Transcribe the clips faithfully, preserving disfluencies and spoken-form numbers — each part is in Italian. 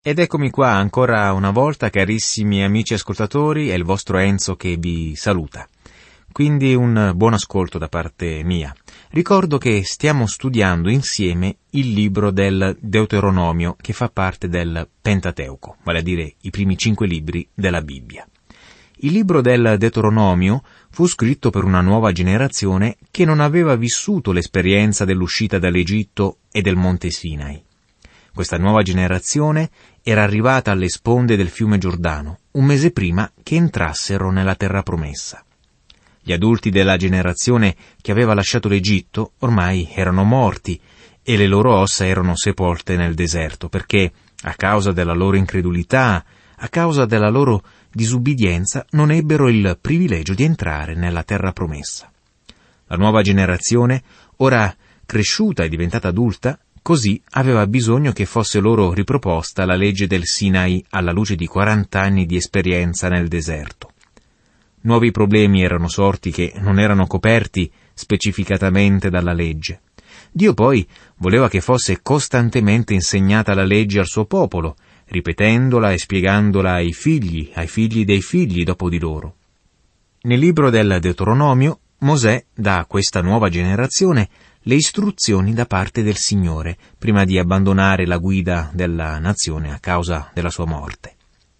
Ed eccomi qua ancora una volta, carissimi amici ascoltatori, è il vostro Enzo che vi saluta. Quindi un buon ascolto da parte mia. Ricordo che stiamo studiando insieme il libro del Deuteronomio, che fa parte del Pentateuco, vale a dire i primi cinque libri della Bibbia. Il libro del Deuteronomio fu scritto per una nuova generazione che non aveva vissuto l'esperienza dell'uscita dall'Egitto e del Monte Sinai. Questa nuova generazione era arrivata alle sponde del fiume Giordano, un mese prima che entrassero nella terra promessa. Gli adulti della generazione che aveva lasciato l'Egitto ormai erano morti e le loro ossa erano sepolte nel deserto, perché a causa della loro incredulità, a causa della loro disubbidienza, non ebbero il privilegio di entrare nella terra promessa. La nuova generazione, ora cresciuta e diventata adulta, così aveva bisogno che fosse loro riproposta la legge del Sinai alla luce di quarant'anni di esperienza nel deserto. Nuovi problemi erano sorti che non erano coperti specificatamente dalla legge. Dio poi voleva che fosse costantemente insegnata la legge al suo popolo, ripetendola e spiegandola ai figli, ai figli dei figli dopo di loro. Nel libro del Deuteronomio, Mosè dà a questa nuova generazione le istruzioni da parte del Signore, prima di abbandonare la guida della nazione a causa della sua morte.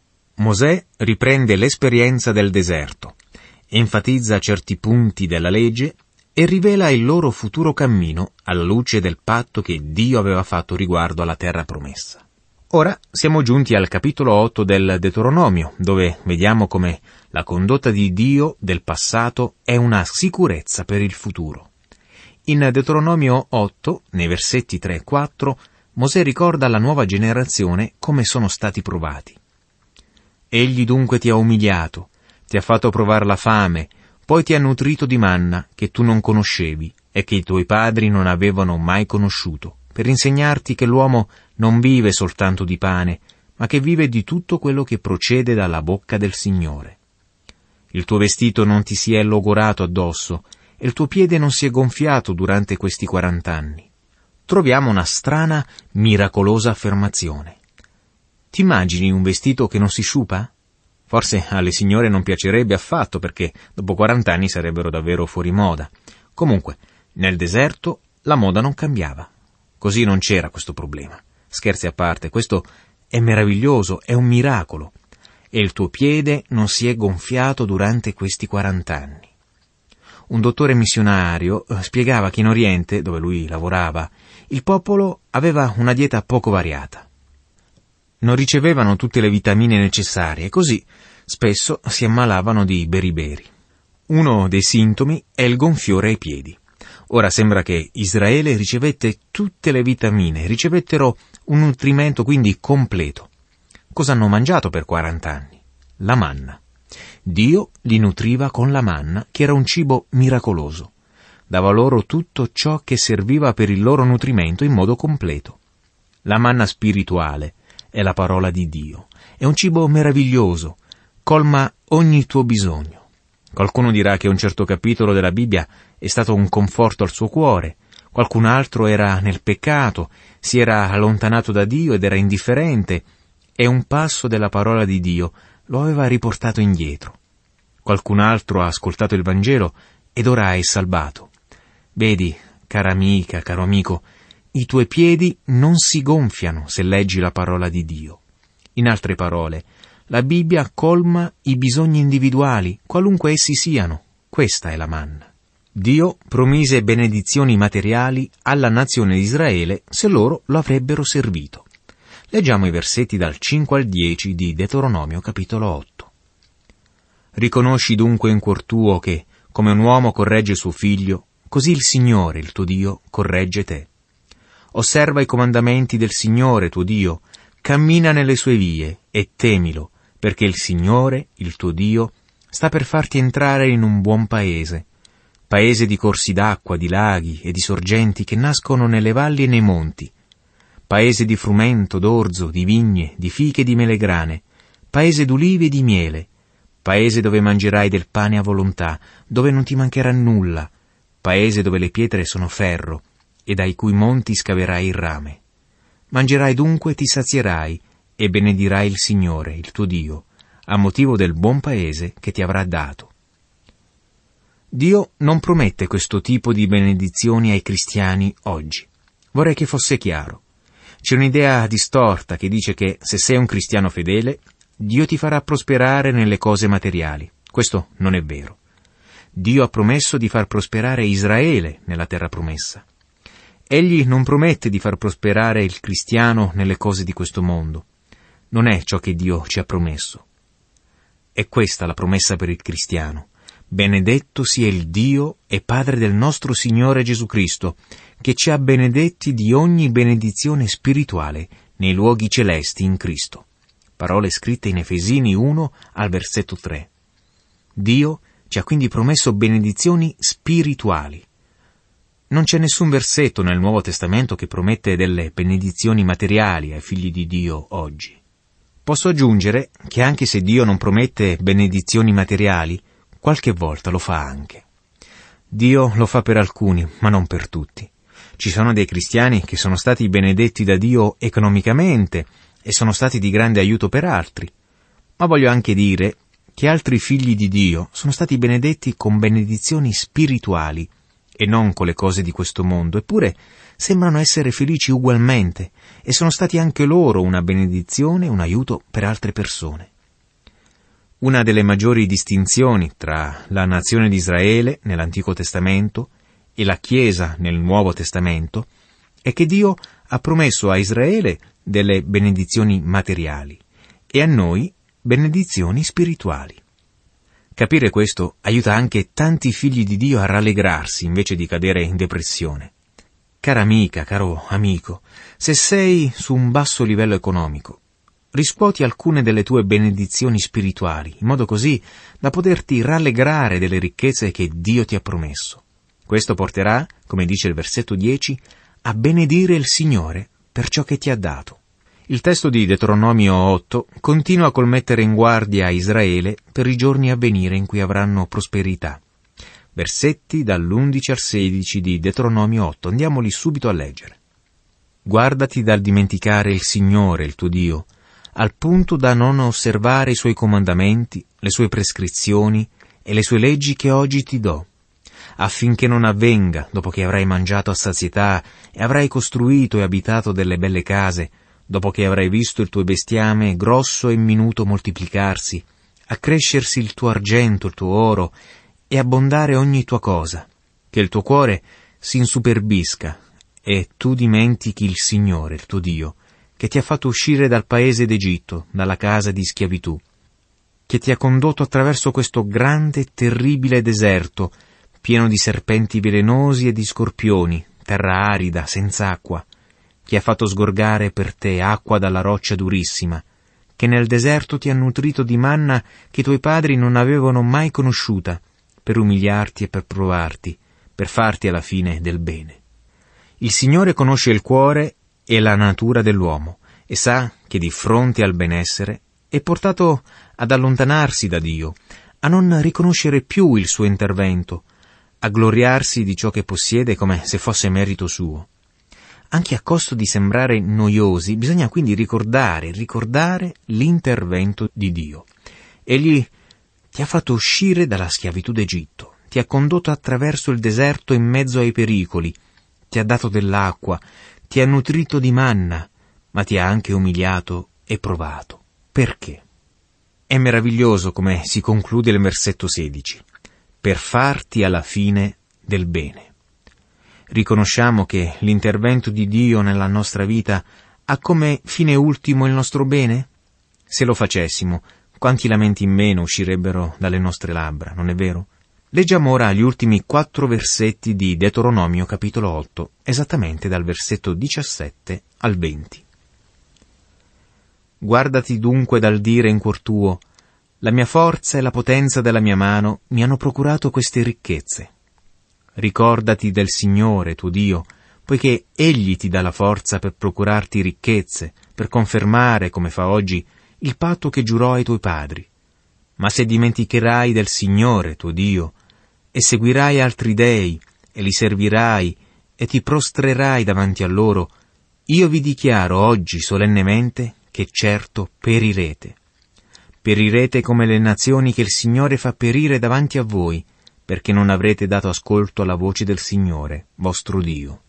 Mosè riprende l'esperienza del deserto, enfatizza certi punti della legge e rivela il loro futuro cammino alla luce del patto che Dio aveva fatto riguardo alla terra promessa. Ora siamo giunti al capitolo otto del Deuteronomio, dove vediamo come la condotta di Dio del passato è una sicurezza per il futuro. In Deuteronomio otto, nei versetti tre e quattro, Mosè ricorda alla nuova generazione come sono stati provati. Egli dunque ti ha umiliato, ti ha fatto provare la fame, poi ti ha nutrito di manna che tu non conoscevi e che i tuoi padri non avevano mai conosciuto, per insegnarti che l'uomo non vive soltanto di pane, ma che vive di tutto quello che procede dalla bocca del Signore. Il tuo vestito non ti si è logorato addosso, e il tuo piede non si è gonfiato durante questi quarant'anni. Troviamo una strana, miracolosa affermazione. Ti immagini un vestito che non si sciupa? Forse alle signore non piacerebbe affatto, perché dopo quarant'anni sarebbero davvero fuori moda. Comunque, nel deserto la moda non cambiava. Così non c'era questo problema. Scherzi a parte, questo è meraviglioso, è un miracolo. E il tuo piede non si è gonfiato durante questi quarant'anni. Un dottore missionario spiegava che in Oriente, dove lui lavorava, il popolo aveva una dieta poco variata. Non ricevevano tutte le vitamine necessarie e così spesso si ammalavano di beriberi. Uno dei sintomi è il gonfiore ai piedi. Ora sembra che Israele ricevette tutte le vitamine, ricevettero un nutrimento quindi completo. Cosa hanno mangiato per quarant'anni? La manna. Dio li nutriva con la manna, che era un cibo miracoloso. Dava loro tutto ciò che serviva per il loro nutrimento in modo completo. La manna spirituale è la parola di Dio. È un cibo meraviglioso, colma ogni tuo bisogno. Qualcuno dirà che un certo capitolo della Bibbia è stato un conforto al suo cuore, qualcun altro era nel peccato, si era allontanato da Dio ed era indifferente, e un passo della parola di Dio lo aveva riportato indietro. Qualcun altro ha ascoltato il Vangelo ed ora è salvato. Vedi, cara amica, caro amico, i tuoi piedi non si gonfiano se leggi la parola di Dio. In altre parole, la Bibbia colma i bisogni individuali, qualunque essi siano. Questa è la manna. Dio promise benedizioni materiali alla nazione di Israele se loro lo avrebbero servito. Leggiamo i versetti dal cinque al dieci di Deuteronomio capitolo otto. Riconosci dunque in cuor tuo che, come un uomo corregge suo figlio, così il Signore, il tuo Dio, corregge te. Osserva i comandamenti del Signore, tuo Dio, cammina nelle sue vie e temilo, perché il Signore, il tuo Dio, sta per farti entrare in un buon paese, paese di corsi d'acqua, di laghi e di sorgenti che nascono nelle valli e nei monti, paese di frumento, d'orzo, di vigne, di fiche e di melegrane, paese d'ulivi e di miele, paese dove mangerai del pane a volontà, dove non ti mancherà nulla, paese dove le pietre sono ferro, e dai cui monti scaverai il rame. Mangerai dunque e ti sazierai, e benedirai il Signore, il tuo Dio, a motivo del buon paese che ti avrà dato. Dio non promette questo tipo di benedizioni ai cristiani oggi. Vorrei che fosse chiaro. C'è un'idea distorta che dice che se sei un cristiano fedele, Dio ti farà prosperare nelle cose materiali. Questo non è vero. Dio ha promesso di far prosperare Israele nella terra promessa. Egli non promette di far prosperare il cristiano nelle cose di questo mondo. Non è ciò che Dio ci ha promesso. È questa la promessa per il cristiano. Benedetto sia il Dio e Padre del nostro Signore Gesù Cristo, che ci ha benedetti di ogni benedizione spirituale nei luoghi celesti in Cristo. Parole scritte in Efesini uno al versetto tre. Dio ci ha quindi promesso benedizioni spirituali. Non c'è nessun versetto nel Nuovo Testamento che promette delle benedizioni materiali ai figli di Dio oggi. Posso aggiungere che anche se Dio non promette benedizioni materiali, qualche volta lo fa anche. Dio lo fa per alcuni, ma non per tutti. Ci sono dei cristiani che sono stati benedetti da Dio economicamente e sono stati di grande aiuto per altri. Ma voglio anche dire che altri figli di Dio sono stati benedetti con benedizioni spirituali e non con le cose di questo mondo, eppure sembrano essere felici ugualmente e sono stati anche loro una benedizione, un aiuto per altre persone. Una delle maggiori distinzioni tra la nazione di Israele nell'Antico Testamento e la Chiesa nel Nuovo Testamento è che Dio ha promesso a Israele delle benedizioni materiali e a noi benedizioni spirituali. Capire questo aiuta anche tanti figli di Dio a rallegrarsi invece di cadere in depressione. Cara amica, caro amico, se sei su un basso livello economico, riscuoti alcune delle tue benedizioni spirituali, in modo così da poterti rallegrare delle ricchezze che Dio ti ha promesso. Questo porterà, come dice il versetto dieci, a benedire il Signore per ciò che ti ha dato. Il testo di Deuteronomio otto continua col mettere in guardia Israele per i giorni a venire in cui avranno prosperità. Versetti dall'undici al sedici di Deuteronomio otto, andiamoli subito a leggere. Guardati dal dimenticare il Signore, il tuo Dio, al punto da non osservare i suoi comandamenti, le sue prescrizioni e le sue leggi che oggi ti do, affinché non avvenga, dopo che avrai mangiato a sazietà e avrai costruito e abitato delle belle case, dopo che avrai visto il tuo bestiame grosso e minuto moltiplicarsi, accrescersi il tuo argento, il tuo oro, e abbondare ogni tua cosa, che il tuo cuore si insuperbisca, e tu dimentichi il Signore, il tuo Dio, che ti ha fatto uscire dal paese d'Egitto, dalla casa di schiavitù, che ti ha condotto attraverso questo grande e terribile deserto, pieno di serpenti velenosi e di scorpioni, terra arida, senza acqua, che ha fatto sgorgare per te acqua dalla roccia durissima, che nel deserto ti ha nutrito di manna che i tuoi padri non avevano mai conosciuta, per umiliarti e per provarti, per farti alla fine del bene. Il Signore conosce il cuore e la natura dell'uomo e sa che di fronte al benessere è portato ad allontanarsi da Dio, a non riconoscere più il suo intervento, a gloriarsi di ciò che possiede come se fosse merito suo. Anche a costo di sembrare noiosi, bisogna quindi ricordare, ricordare l'intervento di Dio. Egli ti ha fatto uscire dalla schiavitù d'Egitto, ti ha condotto attraverso il deserto in mezzo ai pericoli, ti ha dato dell'acqua, ti ha nutrito di manna, ma ti ha anche umiliato e provato. Perché? È meraviglioso come si conclude il versetto sedici. Per farti alla fine del bene. Riconosciamo che l'intervento di Dio nella nostra vita ha come fine ultimo il nostro bene? Se lo facessimo, quanti lamenti in meno uscirebbero dalle nostre labbra, non è vero? Leggiamo ora gli ultimi quattro versetti di Deuteronomio capitolo otto, esattamente dal versetto diciassette al venti. Guardati dunque dal dire in cuor tuo: la mia forza e la potenza della mia mano mi hanno procurato queste ricchezze. Ricordati del Signore, tuo Dio, poiché Egli ti dà la forza per procurarti ricchezze, per confermare, come fa oggi, il patto che giurò ai tuoi padri. Ma se dimenticherai del Signore, tuo Dio, e seguirai altri dei, e li servirai, e ti prostrerai davanti a loro, io vi dichiaro oggi solennemente che certo perirete. Perirete come le nazioni che il Signore fa perire davanti a voi, perché non avrete dato ascolto alla voce del Signore, vostro Dio.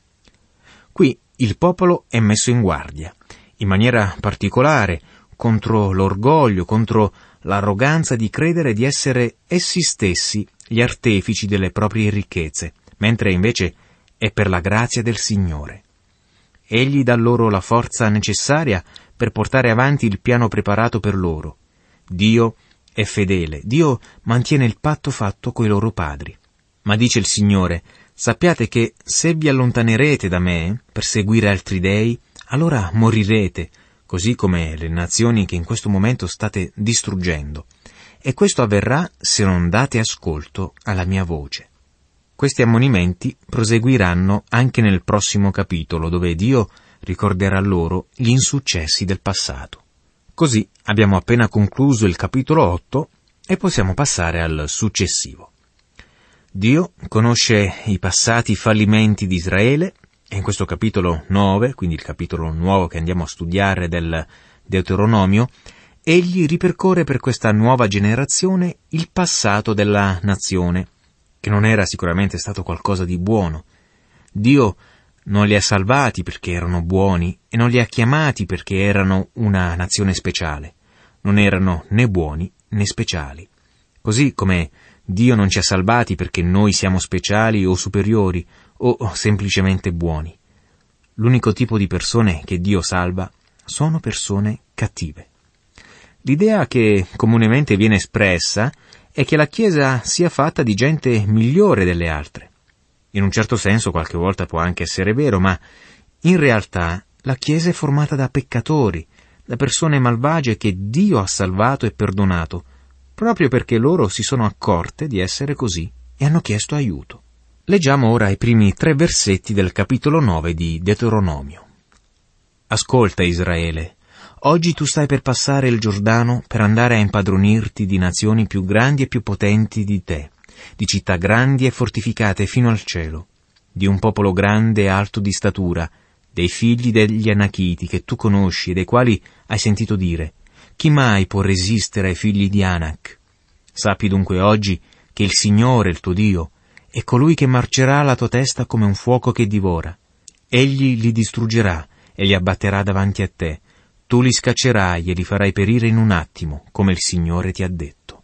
Qui il popolo è messo in guardia, in maniera particolare, contro l'orgoglio, contro l'arroganza di credere di essere essi stessi gli artefici delle proprie ricchezze, mentre invece è per la grazia del Signore. Egli dà loro la forza necessaria per portare avanti il piano preparato per loro. Dio è fedele, Dio mantiene il patto fatto coi loro padri. Ma dice il Signore: sappiate che se vi allontanerete da me per seguire altri dei, allora morirete, così come le nazioni che in questo momento state distruggendo. E questo avverrà se non date ascolto alla mia voce. Questi ammonimenti proseguiranno anche nel prossimo capitolo, dove Dio ricorderà loro gli insuccessi del passato. Così abbiamo appena concluso il capitolo otto e possiamo passare al successivo. Dio conosce i passati fallimenti di Israele e in questo capitolo nove, quindi il capitolo nuovo che andiamo a studiare del Deuteronomio, egli ripercorre per questa nuova generazione il passato della nazione, che non era sicuramente stato qualcosa di buono. Dio non li ha salvati perché erano buoni e non li ha chiamati perché erano una nazione speciale. Non erano né buoni né speciali. Così come Dio non ci ha salvati perché noi siamo speciali o superiori o semplicemente buoni. L'unico tipo di persone che Dio salva sono persone cattive. L'idea che comunemente viene espressa è che la Chiesa sia fatta di gente migliore delle altre. In un certo senso qualche volta può anche essere vero, ma in realtà la Chiesa è formata da peccatori, da persone malvagie che Dio ha salvato e perdonato, proprio perché loro si sono accorte di essere così e hanno chiesto aiuto. Leggiamo ora i primi tre versetti del capitolo nove di Deuteronomio. Ascolta, Israele, oggi tu stai per passare il Giordano per andare a impadronirti di nazioni più grandi e più potenti di te, di città grandi e fortificate fino al cielo, di un popolo grande e alto di statura, dei figli degli Anachiti che tu conosci e dei quali hai sentito dire: chi mai può resistere ai figli di Anak? Sappi dunque oggi che il Signore, il tuo Dio, è colui che marcerà la tua testa come un fuoco che divora. Egli li distruggerà e li abbatterà davanti a te. Tu li scaccerai e li farai perire in un attimo, come il Signore ti ha detto.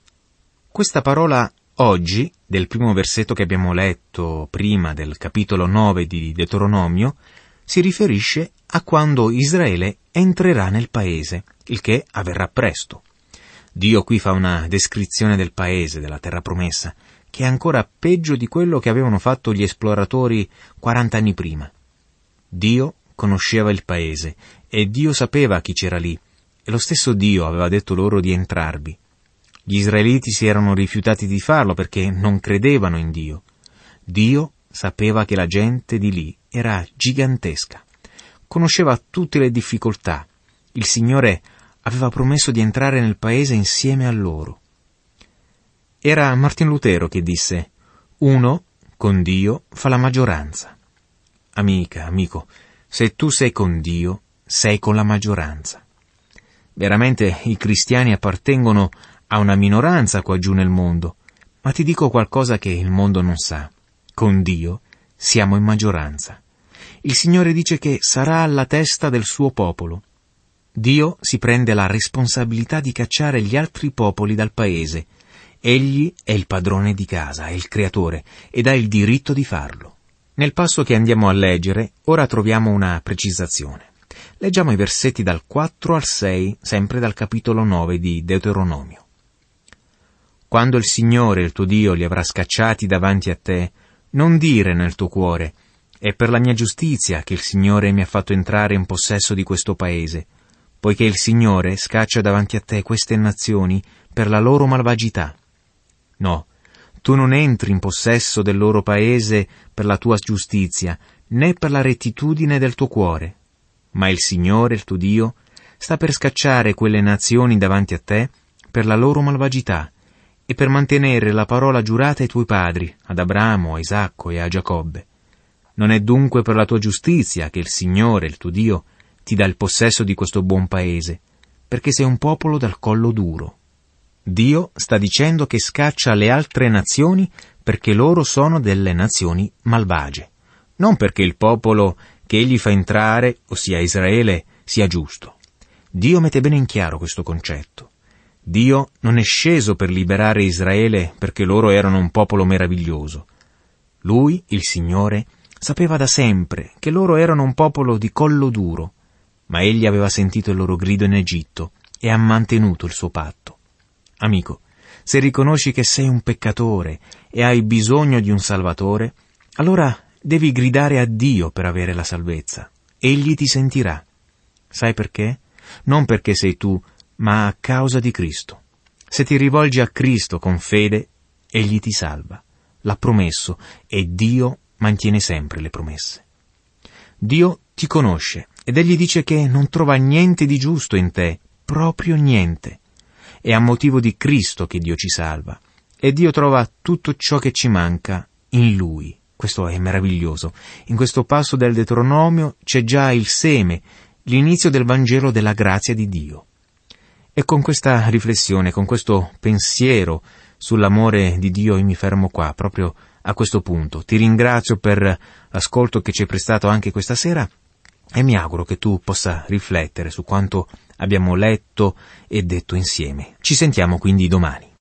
Questa parola oggi, del primo versetto che abbiamo letto prima del capitolo nove di Deuteronomio, si riferisce a quando Israele entrerà nel paese, il che avverrà presto. Dio qui fa una descrizione del paese, della terra promessa, che è ancora peggio di quello che avevano fatto gli esploratori quaranta anni prima. Dio conosceva il paese e Dio sapeva chi c'era lì, e lo stesso Dio aveva detto loro di entrarvi. Gli israeliti si erano rifiutati di farlo perché non credevano in Dio. Dio sapeva che la gente di lì era gigantesca. Conosceva tutte le difficoltà. Il Signore aveva promesso di entrare nel paese insieme a loro. Era Martin Lutero che disse: uno con Dio fa la maggioranza. Amica, amico, se tu sei con Dio, sei con la maggioranza. Veramente i cristiani appartengono a una minoranza qua giù nel mondo, ma ti dico qualcosa che il mondo non sa. Con Dio siamo in maggioranza. Il Signore dice che sarà alla testa del suo popolo. Dio si prende la responsabilità di cacciare gli altri popoli dal paese. Egli è il padrone di casa, è il creatore, ed ha il diritto di farlo. Nel passo che andiamo a leggere, ora troviamo una precisazione. Leggiamo i versetti dal quattro al sei, sempre dal capitolo nove di Deuteronomio. Quando il Signore, il tuo Dio, li avrà scacciati davanti a te, non dire nel tuo cuore: è per la mia giustizia che il Signore mi ha fatto entrare in possesso di questo paese, poiché il Signore scaccia davanti a te queste nazioni per la loro malvagità. No, tu non entri in possesso del loro paese per la tua giustizia, né per la rettitudine del tuo cuore. Ma il Signore, il tuo Dio, sta per scacciare quelle nazioni davanti a te per la loro malvagità e per mantenere la parola giurata ai tuoi padri, ad Abramo, a Isacco e a Giacobbe. Non è dunque per la tua giustizia che il Signore, il tuo Dio, ti dà il possesso di questo buon paese? Perché sei un popolo dal collo duro. Dio sta dicendo che scaccia le altre nazioni perché loro sono delle nazioni malvagie, non perché il popolo che egli fa entrare, ossia Israele, sia giusto. Dio mette bene in chiaro questo concetto. Dio non è sceso per liberare Israele perché loro erano un popolo meraviglioso. Lui, il Signore, sapeva da sempre che loro erano un popolo di collo duro, ma egli aveva sentito il loro grido in Egitto e ha mantenuto il suo patto. Amico, se riconosci che sei un peccatore e hai bisogno di un Salvatore, allora devi gridare a Dio per avere la salvezza. Egli ti sentirà. Sai perché? Non perché sei tu, ma a causa di Cristo. Se ti rivolgi a Cristo con fede, egli ti salva. L'ha promesso e Dio mantiene sempre le promesse. Dio ti conosce ed egli dice che non trova niente di giusto in te, proprio niente. È a motivo di Cristo che Dio ci salva e Dio trova tutto ciò che ci manca in Lui. Questo è meraviglioso. In questo passo del Deuteronomio c'è già il seme, l'inizio del Vangelo della grazia di Dio. E con questa riflessione, con questo pensiero sull'amore di Dio, io mi fermo qua, proprio a questo punto. Ti ringrazio per l'ascolto che ci hai prestato anche questa sera e mi auguro che tu possa riflettere su quanto abbiamo letto e detto insieme. Ci sentiamo quindi domani.